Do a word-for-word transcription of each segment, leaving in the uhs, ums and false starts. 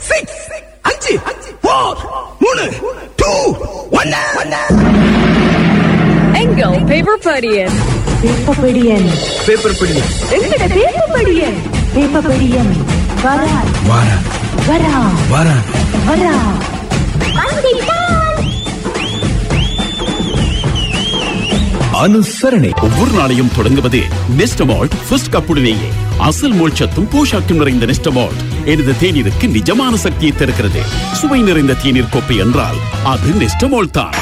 Six அஞ்சு four மூணு two one. எங்கள் பேப்பர் படியன் பேப்பர் படியன் பேப்பர் படியன் எங்கட பேப்பர் படியன் பேப்பர் படியன் வரா வாரா வரா வாரா வரா. அனுசரணை ஒவ்வொரு நாளையும் தொடங்குவது நெஸ்டமால்ட் ஃபர்ஸ்ட் கப்புடனேயே. அசல் மோட்சத்தும் போஷாக்கும் நிறைந்த நெஸ்டமால்ட் எனது தேநீருக்கு நிஜமான சக்தியை தருகிறது. சுவை நிறைந்த தேநீர் கோப்பை என்றால் அது நெஸ்டமால்ட் தான்.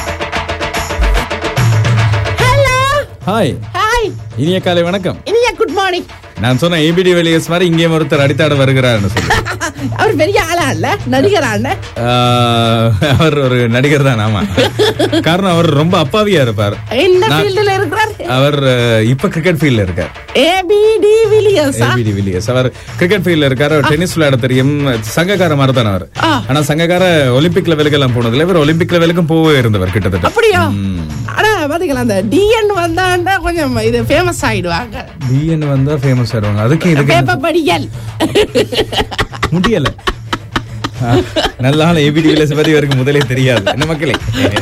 ஹாய் ஹாய், இனிய காலை வணக்கம். இனிய குட் மார்னிங். நான் சொன்ன ஏபிடி வெளியஸ் மாதிரி இங்கே ஒருத்தர் அடித்தாட வருகிறார். அவர் பெரிய ஆளா இல்ல, நடிகரா இல்ல? அவர் ஒரு நடிகர் தான். ஆமா, காரணம் அவர் ரொம்ப அப்பாவியா இருப்பார். என்ன ஃபீல்ட்ல இருக்கிறார் அவர்? இப்ப கிரிக்கெட் ஃபீல்ட்ல இருக்கார். ABD Villiers. ஏபிடி வில்லியர்ஸ் அவர் கிரிக்கெட் ஃபீல்ட்ல இருக்காரு. டென்னிஸ் விளையாட தெரியும். சங்ககார மாதிரி தான் அவர். ஆனா சங்ககார ஒலிம்பிக் லெவலுக்கு எல்லாம் போனதுல இவர் ஒலிம்பிக் லெவலுக்கும் போவே இருந்தவர் கிட்டத்தட்ட. அப்படியா? ஆனா பாத்தீங்களா, அந்த டிஎன் வந்தாண்டா கொஞ்சம் இது ஃபேமஸ் ஆயிடுவாங்க. டிஎன் வந்தா ஃபேமஸ் ஆயிடுவாங்க. அதுக்கு இதுக்கு பேப்பர் படியல் முடியல. நல்ல ஏபிடி வில்லியர்ஸ் பத்தி இவருக்கு முதலே தெரியாது. என்ன மக்களே?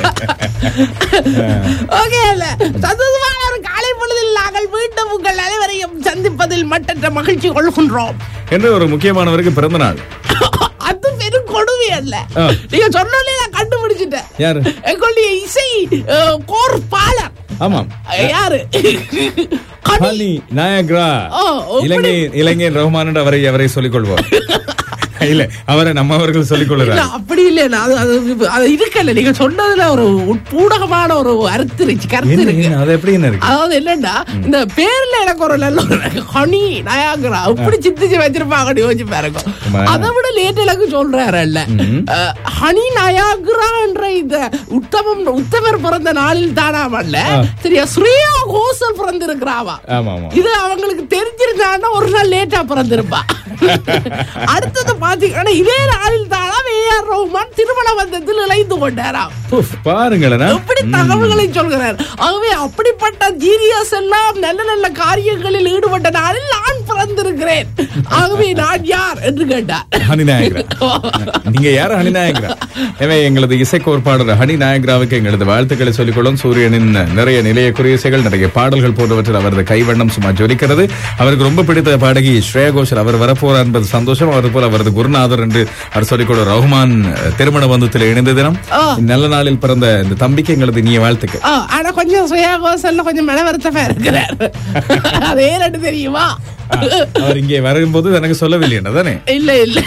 ஓகே, இல்ல சந்தோஷமான ஒரு காலை பொழுதில் நாங்கள் மீண்டும் உங்கள் அனைவரையும் சந்திப்பதில் மட்டற்ற மகிழ்ச்சி கொள்கின்றோம். என்று ஒரு முக்கியமானவருக்கு பிறந்த நாள். அது பெரும் கொடுமை அல்ல, நீங்க சொன்னோன்னே நான் கண்டுபிடிச்சிட்டேன். யாரு? எங்களுடைய இசை கோர்ப்பாளர். ஆமாம், யாரு? ஹனி நாயக்ரா. இலங்கை இலங்கை ரஹ்மான் அவரை அவரை சொல்லிக் கொள்வோம். இல்ல, அவரை நம்ம அவர்கள் சொல்லிக் கொள்ளுறாங்க. அப்படி இல்ல, அது இருக்கல. நீங்க சொன்னதுல ஒரு பூடகமான ஒரு அர்த்தம் இருக்கு, கருத்து இருக்கு. அது எப்படி இருக்கு? அதாவது என்னன்னா, இந்த பேர்ல எனக்கு ஒரு நல்ல ஹனி நாயக்ரா இப்படி சிந்திச்சு வச்சிருப்பாங்க. யோசிச்சு பாருங்க. அதை விட லேட் எனக்கு சொல்றாருல்ல, ஹனி நாயக்ரா என்ற இந்த உத்தமம் உத்தமர் பிறந்த நாளில் தானாமல்ல, சரியா, ஸ்ரேயா கோஷல் பிறந்து இருக்கிறாவா. இது அவங்களுக்கு தெரிஞ்சிருந்தான்னா ஒரு நாள் லேட்டா பிறந்திருப்பா. அடுத்தது பாத்தீங்கன்னா இதே நாளில் தானா ஏஆர் ரஹ்மான் திருமண பந்தத்தில் இணைந்து கொண்டாராம். பாருங்களேன், எப்படி தகவல்களை சொல்கிறார். ஆகவே அப்படிப்பட்ட ஜீனியஸ் எல்லாம் நல்ல நல்ல காரியங்களில் ஈடுபட்ட நாளில் நான் பிறந்திருக்கிறேன். ஆகவே நான் யார் என்று கேட்டார். Honey Niagara. நீங்க யாரு? Honey Niagara. எனவே எங்களது இசை கோட்பாளர் ஹனி நாயக்ராவுக்கு எங்களது வாழ்த்துக்களை சொல்லிக்கொள்ளும். சூரியனின் நிறைய நிலைய குறியசைகள், நிறைய பாடல்கள் போன்றவற்றில் அவரது கைவண்ணம் சும்மா ஜொலிக்கிறது. அவருக்கு ரொம்ப பிடித்த பாடகி ஸ்ரேயா கோஷல் அவர் வரப்போறார் என்பது சந்தோஷம். அவர் போல அவரது குருநாதர் என்று அவர் சொல்லிக்கொள்ள ரஹ்மான் திருமண பந்தத்தில் இணைந்த தினம். நல்ல நாளில் பிறந்த இந்த தம்பிக்கு எங்களது இனிய வாழ்த்துக்கள். ஆனா கொஞ்சம் ஸ்ரேயா கோஷல் கொஞ்சம் மனவருத்தமா இருக்கிறார். அதே ரெண்டு தெரியுமா? அவர் இங்கே வரும்போது எனக்கு சொல்லவில்லை தானே? இல்ல இல்ல,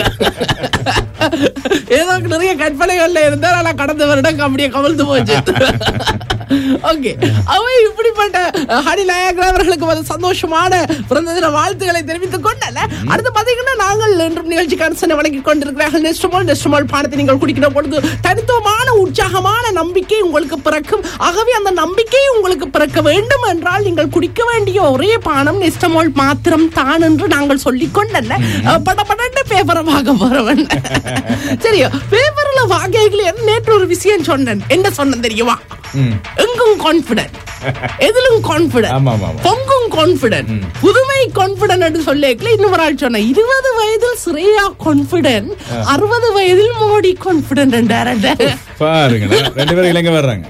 ஏதோ நிறைய கற்பனைகள்ல இருந்தால் ஆனா கடந்த வருடம் அப்படியே கவிழ்ந்து போச்சு. ஓகே, அவை இப்படிப்பட்ட ஹனி நாயக்ரா அவர்களுக்கு சந்தோஷமான பிறந்த தின வாழ்த்துக்களை தெரிவித்துக் கொண்டல. அடுத்து பாத்தீங்கன்னா, நாங்கள் என்றும் நிகழ்ச்சிக்கு அனுசரணை வழங்கிக் கொண்டிருக்கிறார்கள். நெஸ்டமால் நெஸ்டமால் பானத்தை நீங்கள் குடிக்கிற பொழுது தனித்துவமான உற்சாகமான நம்பிக்கை உங்களுக்கு பிறக்கும். ஆகவே அந்த நம்பிக்கை உங்களுக்கு பிறக்க வேண்டும் என்றால் நீங்கள் குடிக்க வேண்டிய ஒரே பானம் நெஸ்டமால் மாத்திரம் தான் என்று நாங்கள் சொல்லிக் கொண்டல. பட படன்னு பேப்பரை வாங்க போறவன். சரியா, பேப்பர்ல வாங்க நேற்று ஒரு விஷயம் சொன்னேன். என்ன சொன்னேன் தெரியுமா? எங்கும் கான்பிடன்ட், எதிலும் கான்பிடன்ட், பொங்கும் கான்பிடன்ட், புதுமை கான்பிடன்ட் என்று சொல்லிக்கல. இன்னொரு ஆள் சொன்ன, இருபது வயதில் ஸ்ரேயா கான்பிடன்ட், அறுபது வயதில் மோடி கான்பிடன்ட் என்றார். பாருங்க, ரெண்டு பேரும் இலங்கை வர்றாங்க.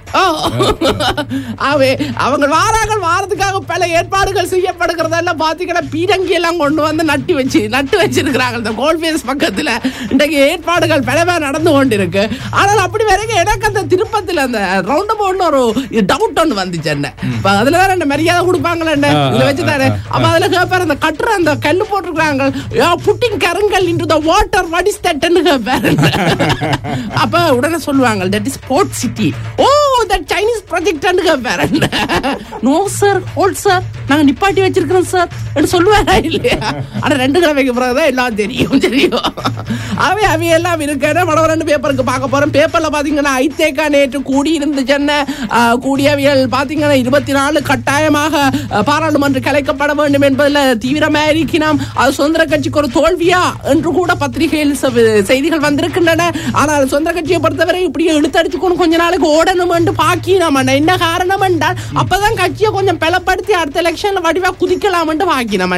அவங்க வாராங்கள் வாரத்துக்காக பல ஏற்பாடுகள் செய்யப்படுகிறதெல்லாம் பாத்தீங்கன்னா பீரங்கி எல்லாம் கொண்டு வந்து நட்டு வச்சு நட்டு வச்சிருக்கிறாங்க இந்த கோல்பேஸ் பக்கத்துல. இன்றைக்கு ஏற்பாடுகள் பலவே நடந்து கொண்டிருக்கு. ஆனால் அப்படி வரைக்கும் எனக்கு அந்த திருப்பத்தில் அந்த ரவுண்ட் அபவுட்ல ஒரு டவுட் ஒன்று வந்துச்சு. என்ன அதுல வேற என்ன மரியாதை கொடுப்பாங்களே இதுல வச்சுட்டாரு. அப்ப அதுல கேட்பாரு, அந்த கட்டுற அந்த கல்லு போட்டிருக்காங்க, புட்டிங் கருங்கல் into the water, what is that ன்னு கேட்பாரு. அப்ப உடனே சொல்லுவாங்க, that is port city. Oh, that Chinese project ன்னு கேட்பாரு. நோ சார், ஹோல்ட் சார், நாங்க நிப்பாட்டி வச்சிருக்கிறோம் சார் என்று சொல்லுவாரா இல்லையா? ஆனா ரெண்டு கிழமைக்கு பிறகுதான் எல்லாம் தெரியும். தெரியும் அவை அவை எல்லாம் இருக்கிற மடம் ரெண்டு பேப்பருக்கு பார்க்க போறோம். பேப்பர்ல பாத்தீங்கன்னா ஐத்தேக்கா நேற்று கூடி இருந்துச்சுன்னு கூடியவியல் பாத்தீங்கன்னா இருபத்தி நாலு கட்டாயமாக பாராளுமன்றம் கலைக்கப்பட வேண்டும் என்பதில் தீவிரமாக இருக்கிறோம். அது சுதந்திர கட்சிக்கு ஒரு தோல்வியா என்று கூட பத்திரிகையில் செய்திகள் வந்திருக்கின்றன. ஆனால் சுதந்திர கட்சியை பொறுத்தவரை இப்படியே இழுத்தடிச்சுக்கணும் கொஞ்ச நாளைக்கு ஓடணும் என்று பாக்கினோம். என்ன காரணம் என்றால் அப்பதான் கட்சியை கொஞ்சம் பலப்படுத்தி அடுத்த எலெக்ஷன்ல வடிவா குதிக்கலாம் என்று பாக்கினோம்.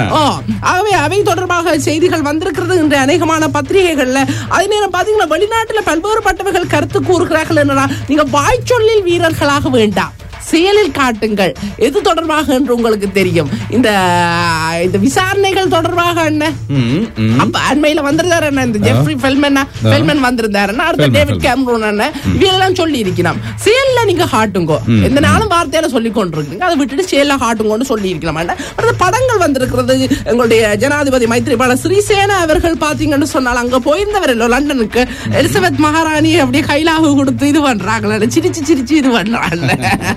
ஆகவே அவை தொடர்பாக செய்திகள் வந்திருக்கிறது இன்று அநேகமான பத்திரிகைகள்ல. அதே நேரம் பாத்தீங்கன்னா வெளிநாட்டுல பல்வேறுபட்டவர்கள் கருத்து கூறுகிறார்கள் என்னன்னா, நீங்க வாய்ச்சொல்லில் வீரர்களாக வேண்டாம், செயலில் காட்டுங்கள். எது தொடர்பாக என்று உங்களுக்கு தெரியும். இந்த இந்த விசாரணைகள் தொடர்பாக என்ன அப்ப அண்மையில வந்திருந்தாரு என்ன, இந்த ஜெஃப்ரி ஃபெல்மன் ஃபெல்மன் வந்திருந்தாரு, அடுத்த டேவிட் கேமரூன் என்ன, இவெல்லாம் சொல்லி இருக்கிறோம். செயல்ல நீங்க காட்டுங்கோ, எந்த நாளும் வார்த்தையில சொல்லி கொண்டிருக்கீங்க, அதை விட்டுட்டு செயல்ல காட்டுங்கன்னு சொல்லி இருக்கலாம். அடுத்த படங்கள் வந்திருக்கிறது. எங்களுடைய ஜனாதிபதி மைத்ரிபால சிறிசேனா அவர்கள் பாத்தீங்கன்னு சொன்னால் அங்க போயிருந்தவர் இல்லை லண்டனுக்கு, எலிசபெத் மகாராணி அப்படியே கைலாக கொடுத்து இது பண்றாங்களே, சிரிச்சு சிரிச்சு இது பண்றாங்க.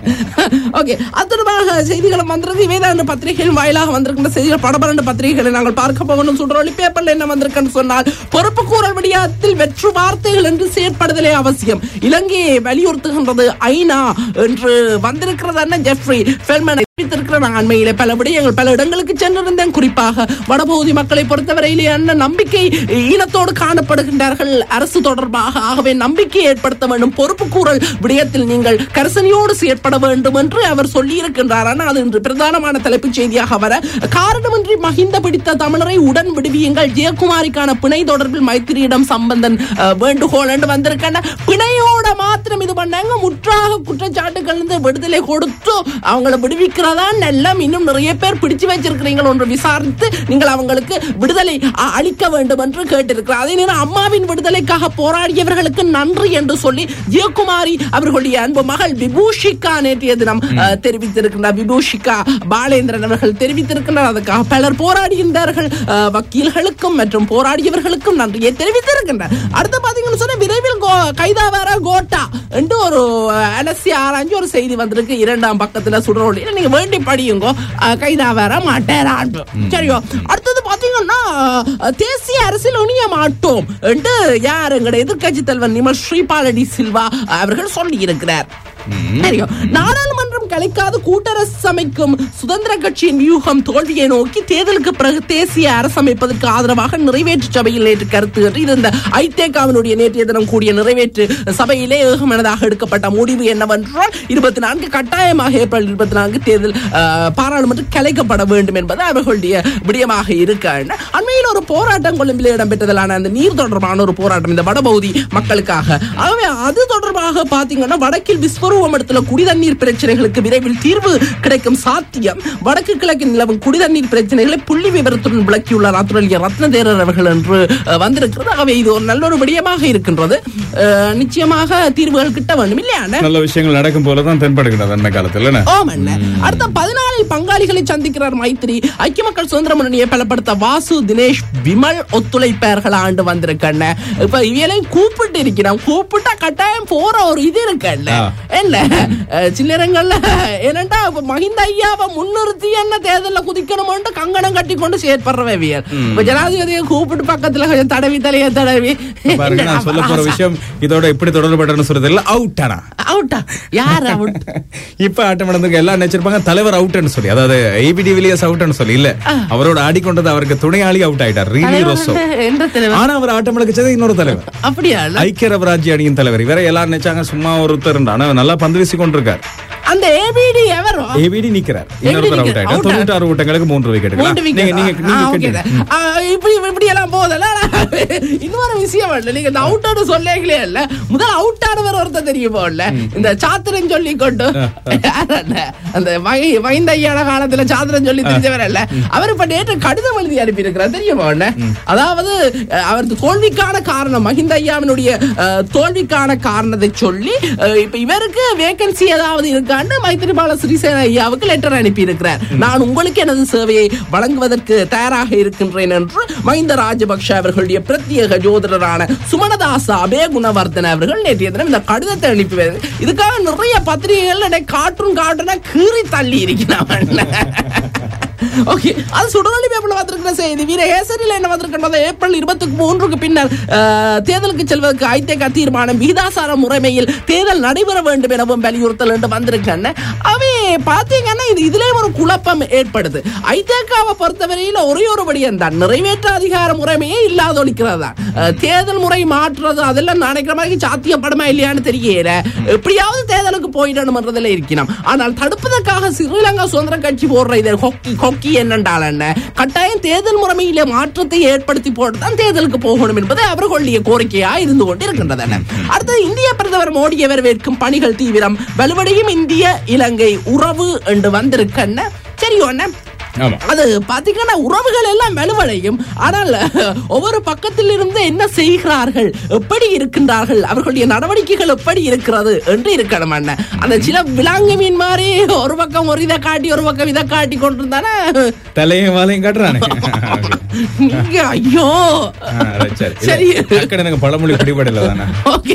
ஓகே, அதற்காக செய்திகளும் வந்திருக்கு. வேதாந்த பத்திரிகைகள் வாயிலாக வந்திருக்கின்ற செய்திகள் படபரண்ட பத்திரிகைகளை நாங்கள் பார்க்க போகணும். சுடரொளி பேப்பர்ல என்ன வந்திருக்குன்னு சொன்னால், பொறுப்பு கூறல் விடயத்தில் வெற்று வார்த்தைகள் என்று செயற்படுதலே அவசியம், இலங்கையை வலியுறுத்துகின்றது ஐநா என்று வந்திருக்கிறது. ஜெஃப்ரி ஃபெல்மன் அண்மையிலே பல விடயங்கள் பல இடங்களுக்கு சென்றிருந்தேன். குறிப்பாக வடபகுதி மக்களை பொறுத்தவரையிலே என்ன நம்பிக்கை ஈனத்தோடு காணப்படுகின்றார்கள் அரசு தொடர்பாக. ஆகவே நம்பிக்கை ஏற்படுத்த வேண்டும், பொறுப்பு கூறல் விடயத்தில் நீங்கள் கரிசனையோடு செயற்பட வேண்டும் என்று அவர் சொல்லி இருக்கின்றார். ஆனால் அது இன்று பிரதானமான தலைப்புச் செய்தியாக வர, காரணமின்றி மகிந்த பிடித்த தமிழரை உடன் விடுவியுங்கள், ஜெயக்குமாரிக்கான பிணை தொடர்பில் மைத்திரியிடம் சம்பந்தன் வேண்டுகோள் என்று வந்திருக்கின்ற. பிணையோட மாத்திரம் இது பண்ணாங்க, முற்றாக குற்றச்சாட்டுகள் விடுதலை கொடுத்து அவங்களை விடுவிக்கிற இன்னும் நிறைய பேர் பிடிச்சு வச்சிருக்கிறீங்க ஒன்று விசாரித்து நீங்கள் அவங்களுக்கு விடுதலை அளிக்க வேண்டும் என்று கேட்டிருக்கிறார். அதே நேரம் அம்மாவின் விடுதலைக்காக போராடியவர்களுக்கு நன்றி என்று சொல்லி ஜெயக்குமாரி அவர்களுடைய அன்பு மகள் விபூஷிகா நேற்றைய தினம் தெரிவித்திருக்கிறார். விபூஷிகா பாலேந்திரன் அவர்கள் தெரிவித்திருக்கிறார். அதுக்காக பலர் போராடுகின்றார்கள், வக்கீல்களுக்கும் மற்றும் போராடியவர்களுக்கும் நன்றியை தெரிவித்திருக்கின்றனர். அடுத்து பாத்தீங்கன்னு சொன்னா விரைவில் கைதாவார கோட்டா என்று ஒரு அலசி ஆராய்ச்சி ஒரு செய்தி வந்திருக்கு இரண்டாம் பக்கத்துல சுடரொளி. நீங்க வேண்டி படியுங்க, கைதா வர மாட்டேன். சரியோ, அடுத்தது பாத்தீங்கன்னா தேசிய அரசியல் இணைய மாட்டோம் என்று யார் எங்களுடைய எதிர்கட்சி தலைவர் நிமல் ஸ்ரீபாலடி சில்வா அவர்கள் சொல்லி இருக்கிறார். நாடாளுமன்றம் கலைக்காது கூட்டரசு அமைக்கும் சுதந்திர கட்சியின் வியூகம் தோல்வியை நோக்கி தேர்தலுக்கு பிறகு தேசிய அரசு அமைப்பதற்கு ஆதரவாக நிறைவேற்று சபையில் நேற்று கருத்து இருந்த ஐதேகாவினுடைய நேற்றைய தினம் கூடிய நிறைவேற்று சபையிலே ஏகமனதாக எடுக்கப்பட்ட முடிவு என்னவென்றால் இருபத்தி நான்கு கட்டாயமாக ஏப்ரல் இருபத்தி நான்கு தேர்தல் பாராளுமன்றம் கலைக்கப்பட வேண்டும் என்பது அவர்களுடைய விடயமாக இருக்க. அண்மையில் ஒரு போராட்டம் கொழும்பில் இடம்பெற்றதான அந்த நீர் தொடர்பான ஒரு போராட்டம் இந்த வடபகுதி மக்களுக்காக. ஆகவே அது தொடர்பாக பாத்தீங்கன்னா வடக்கில் விஸ்வரூபம் இடத்துல குடிதண்ணீர் பிரச்சனைகளுக்கு விரைவில் தீர்வு கிடைக்கும் சாத்தியம், வடக்கு கிழக்கில் நிலவும் குடிதண்ணீர் பிரச்சனைகளை புள்ளி விவரத்துடன் விளக்கியுள்ளார் ஆத்திரேலிய ரத்னதேரர் அவர்கள் என்று வந்திருக்கிறது. ஆகவே இது ஒரு நல்ல ஒரு விடயமாக இருக்கின்றது. நிச்சயமாக தீர்வுகள் கிட்ட வேண்டும் இல்லையா? நல்ல விஷயங்கள் நடக்கும் போலதான் தென்படுகிறது அந்த காலத்தில். அடுத்த பதினாலில் பங்காளிகளை சந்திக்கிறார் மைத்திரி. ஐக்கிய மக்கள் சுதந்திர முன்னணியை பலப்படுத்த வாசு தினேஷ் விமல் ஒத்துழைப்பார்கள் ஆண்டு வந்திருக்கண்ண. இப்ப இவையெல்லாம் கூப்பிட்டு இருக்கிறோம், கூப்பிட்டா கட்டாயம் போற ஒரு இது இருக்கல்ல என்ன சில்லறங்கள்ல என்னண்டா மஹிந்த ஐயாவை முன்னிறுத்தி என்ன தேர்தலில் குதிக்கணும் கங்கணம் கட்டி கொண்டு செயற்படுறவியல். இப்ப ஜனாதிபதியை கூப்பிட்டு பக்கத்துல கொஞ்சம் தடவி தலைய தடவி சொல்ல போற விஷயம் இதோட எப்படி தொடர்பு சொல்றது அவுட்டானா அவுட்டா யார் அவுட்? இப்ப ஆட்டம் நடந்து எல்லாம் நினைச்சிருப்பாங்க தலைவர் அவுட்னு சொல்லி, அதாவது ஏபிடி வில்லியர்ஸ் அவுட்னு சொல்லி. இல்ல, அவரோட ஆடிக்கொண்டது அவருக்கு துணையாளி அவுட் ஆயிட்டார் ரீலி ரோசோ. ஆனா அவர் ஆட்டம் இழக்கச்சது இன்னொரு தலைவர், அப்படியா ஐக்கிய அரபு ராஜ்ய அணியின் தலைவர். இவரை எல்லாம் நினைச்சாங்க சும்மா ஒருத்தர், ஆனா நல்லா பந்து வீசி கொண்டிருக்கார். அந்த ஏபிடி எவரோ ஏபிடி நிக்கிறார். இன்னொருத்தர் அவுட் ஆயிட்டார். தொண்ணூற்றாறு ஓட்டங்களுக்கு மூன்று விக்கெட்டுகள். நீங்க நீங்க இப்படி இப்படி எல்லாம் போதல. இன்னொரு விஷயம் இல்ல, நீங்க இந்த அவுட் சொல்லேங்களே இல்ல, முதல் அவுட் ஆனவர் ஒருத்தர் தெரியுமோ இல்ல, இந்த சாத்திரன் சொல்லி கொண்டு அந்த வைந்த ஐயான காலத்துல சாத்திரன் சொல்லி தெரிஞ்சவர் இல்ல, அவர் இப்ப நேற்று கடிதம் எழுதி அனுப்பி இருக்கிறார் தெரியுமோ இல்ல. அதாவது அவருக்கு தோல்விக்கான காரணம், மஹிந்த ஐயாவினுடைய தோல்விக்கான காரணத்தை சொல்லி இப்ப இவருக்கு வேகன்சி ஏதாவது இருக்கான்னு மைத்திரிபால சிறிசேனா ஐயாவுக்கு லெட்டர் அனுப்பி இருக்கிறார். நான் உங்களுக்கு எனது சேவையை வழங்குவதற்கு தயாராக இருக்கின்றேன் என்று மஹிந்த ராஜபக்ஷ அவர்களுடைய பிரத்யேக ஜோதிடரான சுமனதாச அபே குணவர்தன அவர்கள் நேற்றைய தினம் இந்த கடிதத்தை அனுப்பி. இதுக்காக நிறைய பத்திரிகைகள் காற்றும் காட்டுனா கீறி தள்ளி இருக்கிறான். ஓகே, அது சுடரொளி பேப்பர்ல வந்திருக்கிற செய்தி. வீரகேசரியில் என்ன வந்திருக்கின்றது, ஏப்ரல் இருபத்தி மூன்றுக்கு பின்னர் தேர்தலுக்கு செல்வதற்கு ஐதேகா தீர்மானம் விகிதாசார முறைமையில் தேர்தல் நடைபெற வேண்டும் எனவும் வலியுறுத்தல் என்று வந்திருக்காங்க. அவை பாத்தீங்கன்னா இது இதுலயும் ஒரு குழப்பம் ஏற்படுது. ஐதேகாவை பொறுத்தவரையில ஒரே ஒரு படியம் தான், நிறைவேற்ற அதிகார முறைமையே இல்லாதொழிக்கிறதா. தேர்தல் முறை மாற்றுறது அதெல்லாம் நினைக்கிற மாதிரி சாத்தியப்படுமா இல்லையான்னு தெரியல. எப்படியாவது தேர்தலுக்கு போயிடணும்ன்றதுல இருக்கணும். ஆனால் தடுப்பதற்காக ஸ்ரீலங்கா சுதந்திர கட்சி போடுற இது கொக்கி கொக்கி என்னென்றால் என்ன, கட்டாயம் தேர்தல் முறைமையிலே மாற்றத்தை ஏற்படுத்தி போட்டுதான் தேர்தலுக்கு போகணும் என்பது அவர்களுடைய கோரிக்கையா இருந்து கொண்டு இருக்கின்றது. அடுத்தது இந்திய பிரதமர் மோடியை வரவேற்கும் பணிகள் தீவிரம், வலுவடையும் இந்திய இலங்கை உறவு என்று வந்திருக்கன்னு சரி ஒண்ணு. அது பாத்தீங்கன்னா உறவுகள் எல்லாம் வலுவடையும். ஆனால் ஒவ்வொரு பக்கத்தில் இருந்து என்ன செய்கிறார்கள், எப்படி இருக்கின்றார்கள், அவர்களுடைய நடவடிக்கைகள் எப்படி இருக்கிறது என்று இருக்கணும். அந்த சில விலாங்கு மீன் மாதிரி ஒரு பக்கம் ஒரு இதை காட்டி ஒரு பக்கம் இதை காட்டி கொண்டிருந்தானே தலையும் வாழையும் காட்டுறானே. ஐயோ சரி, பழமொழி பிடிபடல தானே. ஓகே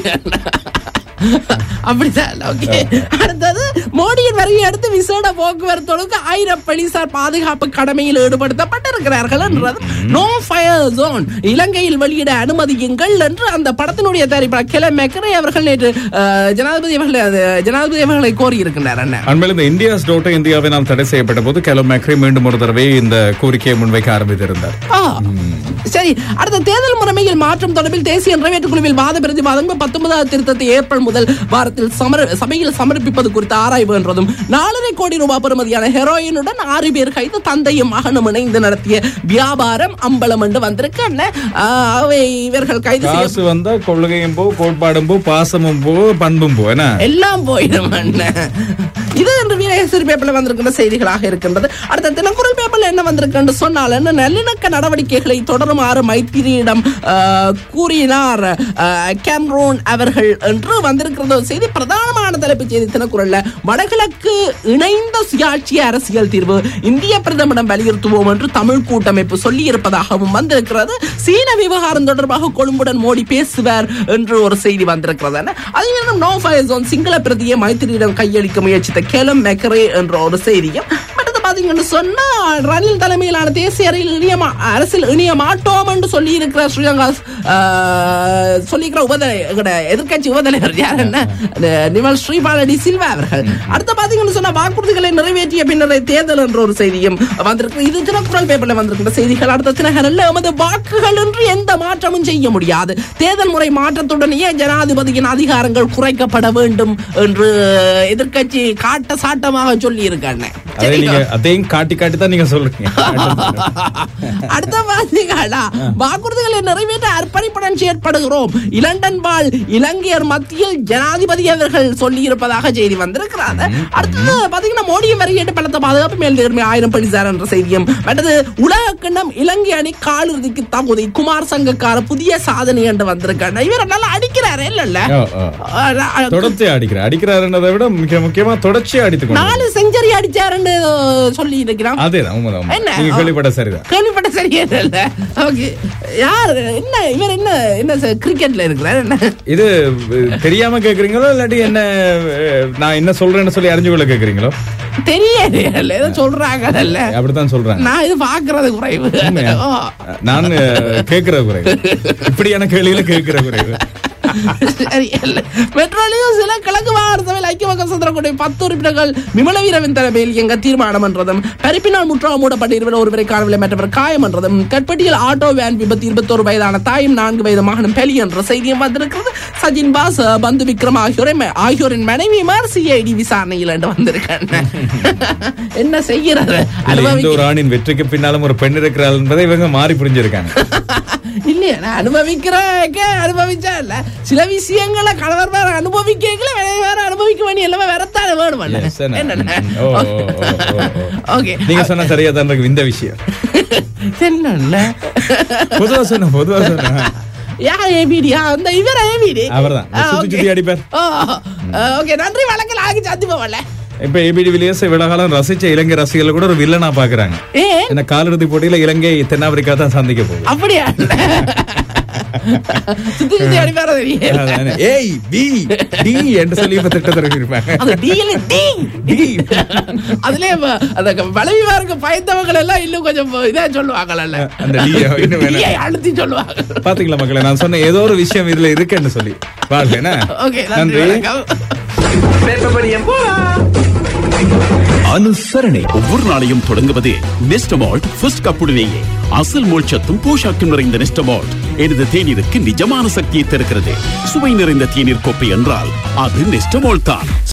அப்படிதான். ஓகே, அடுத்தது மோடியின் வருகை அடுத்து விசேட போக்குவரத்து ஆயிரம் போலீசார் பாதுகாப்பு கடமையில் ஈடுபடுத்தப்பட்டிருக்கிறார்கள் என்றது. நோ ஃபயர் ஜோன் இலங்கையில் வெளியிட அனுமதியுங்கள் என்று அந்த படத்தினுடைய தயாரிப்பாளர் கிலம் மெக்கரே அவர்கள் நேற்று ஜனாதிபதி அவர்கள் ஜனாதிபதி அவர்களை கோரி இருக்கின்றார். அண்மையில் இந்த இந்தியாஸ் டோட்டோ இந்தியாவினால் தடை செய்யப்பட்ட போது கிலம் மெக்கரே மீண்டும் ஒரு தடவை இந்த கோரிக்கையை முன்வைக்க ஆரம்பித்திருந்தார். சரி, அடுத்த தேர்தல் முறைமையில் மாற்றம் தொடர்பில் தேசிய நிறைவேற்று குழுவில் வாத பிரதிவாதங்கள் பத்தொன்பதாவது திருத்தத்தை ஏப்ரல் முதல் வாரத்தில் சபையில் சமர்ப்பிப்பது குறித்து ஆராய்வு என்றதும், நாலரை கோடி ரூபாய் பெறுமதியான ஹெரோயினுடன் ஆறு பேர் கைது, தந்தையும் மகனும் இணைந்து நடத்திய வியாபாரம் அம்பலம் என்று வந்திருக்கு. இவர்கள் கைது காசு வந்தா கொள்கையும் போ, கோட்பாடும் போ, பாசமும் போ, பண்பும் போ, எல்லாம் போயிடும். இது என்று வீரகேசரி பேப்பர்ல வந்திருக்கின்ற செய்திகளாக இருக்கின்றது. அடுத்த தினக்குரல் பேப்பர்ல என்ன வந்திருக்கு சொன்னால், நல்லிணக்க நடவடிக்கைகளை தொடருமாறு மைத்திரியிடம் கூறினார் கேம்ரோன் அவர்கள் என்று வந்திருக்கிறது செய்தி. பிரதானமான தலைப்பு செய்தி தினக்குரல்ல, வடகிழக்கு இணைந்த சுயாட்சி அரசியல் தீர்வு இந்திய பிரதமரிடம் வலியுறுத்துவோம் என்று தமிழ் கூட்டமைப்பு சொல்லி இருப்பதாகவும் வந்திருக்கிறது. சீன விவகாரம் தொடர்பாக கொழும்புடன் மோடி பேசுவார் என்று ஒரு செய்தி வந்திருக்கிறது. அதே நேரம் நோ ஃபயர் ஜோன் சிங்கள பிரதியை மைத்திரியிடம் கையளிக்க முயற்சித்த கேலம் மெக்கரே என்ற ஒரு செய்தியும். பாத்தீங்கன்னு சொன்னா, ரணில் தலைமையிலான தேசிய அரசியல் இணைய மாட்டோம் என்று சொல்லி இருக்கிற ஸ்ரீலங்கா சொல்லிக்கிற உபதலை எதிர்கட்சி உபதலைவர் யார் என்ன நிமல் ஸ்ரீபாலடி சில்வா அவர்கள். அடுத்த பாத்தீங்கன்னு சொன்னா, வாக்குறுதிகளை நிறைவேற்றிய பின்னரே தேர்தல் என்ற ஒரு செய்தியும் வந்திருக்கு. இது தினக்குரல் பேப்பர்ல வந்திருக்கிற செய்திகள். அடுத்த தினகரல்ல, எமது வாக்குகள் என்று எந்த மாற்றமும் செய்ய முடியாது, தேர்தல் முறை மாற்றத்துடனேயே ஜனாதிபதியின் அதிகாரங்கள் குறைக்கப்பட வேண்டும் என்று எதிர்கட்சி காட்ட சாட்டமாக சொல்லி இருக்காங்க. அதையும் காட்டி காட்டி தான் நீங்க சொல்றீங்க. அடுத்த பாத்தீங்களா, வாக்குறுதிகளை நிறைவேற்ற அர்ப்பணிப்புடன் செயற்படுகிறோம், இலண்டன் வாழ் இலங்கையர் மத்தியில் ஜனாதிபதி அவர்கள் சொல்லி இருப்பதாக செய்தி வந்திருக்கிறார். அடுத்தது பாத்தீங்கன்னா, மோடியை வருகையிட்டு பலத்த பாதுகாப்பு மேல் நேர்மை ஆயிரம் பழிசார் என்ற செய்தியும். அடுத்தது உலக கிண்ணம் இலங்கை அணி காலிறுதிக்கு தகுதி, குமார் சங்கக்கார புதிய சாதனை என்று வந்திருக்காங்க. இவர் நல்லா அடிக்கிறாரு இல்ல, தொடர்ச்சி அடிக்கிறார். அடிக்கிறாருன்றதை விட மிக முக்கியமா தொடர்ச்சி அடித்து நாலு செஞ்சுரி அடிச்சாருன்னு சொல்லி இருக்கிறான். என்ன கேள்விப்பட்ட சரிதான், கேள்விப்பட்ட சரியா இல்ல. ஓகே, யார் என்ன இவர் என்ன என்ன கிரிக்கெட்ல இருக்கிறார் என்ன? இது தெரியாம கேக்குறீங்களோ இல்லாட்டி என்ன நான் என்ன சொல்றேன்னு சொல்லி அறிஞ்சு கொள்ள கேக்குறீங்களோ? தெரியாது, ஏதோ சொல்றாங்க. அப்படித்தான் சொல்றாங்க. நான் இது பாக்குறது குறைவு, நான் கேக்குறது குறைவு, இப்படியான கேள்வியில கேக்குற குறைவு. மெட்ரோலையும் சில கிழக்கு மாகாண சபையில் ஐக்கிய மக்கள் சுதந்திர பத்து உறுப்பினர்கள் விமல வீரவின் தலைமையில் எங்க தீர்மானம் என்றதும், பரிப்பினால் முற்றாக மூடப்பட்டிருந்த ஒருவரை காணவில்லை, மற்றவர் காயம் என்றதும், கட்பட்டியில் ஆட்டோ வேன் விபத்து இருபத்தோரு வயதான தாயும் நான்கு வயது மகனும் பெலி என்ற செய்தியும் வந்திருக்கிறது. சஜின் பாஸ், பந்து விக்ரம் ஆகியோரை ஆகியோரின் மனைவிமார் சிஐடி விசாரணையில் என்று வந்திருக்காங்க. என்ன செய்யறது? ஒரு ஆணின் வெற்றிக்கு பின்னாலும் ஒரு பெண் இருக்கிறாள் என்பதை இவங்க மாறி புரிஞ்சிருக்காங்க. இல்லையா, நான் அனுபவிக்கிறேன் அனுபவிச்சா இல்ல, சில விஷயங்களை கணவர் வேற அனுபவிக்க வேற அனுபவிக்க வேண்டிய எல்லாமே வேறத்தான வேணும். நீங்க சொன்ன சரியா தான் இருக்கு இந்த விஷயம். என்ன பொதுவா சொன்ன பொதுவா சொன்ன யார் ஏபிடியா? அந்த இவர் ஏபிடி அவர்தான் சுத்தி அடிப்பார். ஓகே, நன்றி வணக்கம். ஆகி சாத்தி போவல. இப்ப ஏபிடி வில்லியர்ஸ் இவ்வளவு காலம் ரசிச்ச இலங்கை ரசிகர்கள் கூட ஒரு வில்லனா பாக்குறாங்க. இந்த காலிறுதி போட்டியில இலங்கை தென்னாப்பிரிக்கா தான் சந்திக்க போகுது. அப்படியா? சுத்தி சுத்தி அடிப்பாரு. ஏய் பி டி என்று சொல்லி இப்ப திட்ட தெரிவிப்பாங்க. அதுல அந்த வளவிவாருக்கு பயந்தவங்க எல்லாம் இன்னும் கொஞ்சம் இதா சொல்லுவாங்கல்ல, அந்த டி அழுத்தி சொல்லுவாங்க. பாத்தீங்களா மக்களே, நான் சொன்ன ஏதோ ஒரு விஷயம் இதுல இருக்குன்னு சொல்லி பாருங்க. நன்றி. அனுசரணை ஒவ்வொரு நாளையும் தொடங்குவது நெஸ்டமால்ட் ஃபர்ஸ்ட் கப்புடனேயே. அசல் மோட்சத்தும் போஷாக்கும் நிறைந்த நெஸ்டமால்ட் எனது தேநீருக்கு நிஜமான சக்தியை தருகிறது. சுவை நிறைந்த தேநீர் கோப்பை என்றால் அது நெஸ்டமால்ட் தான்.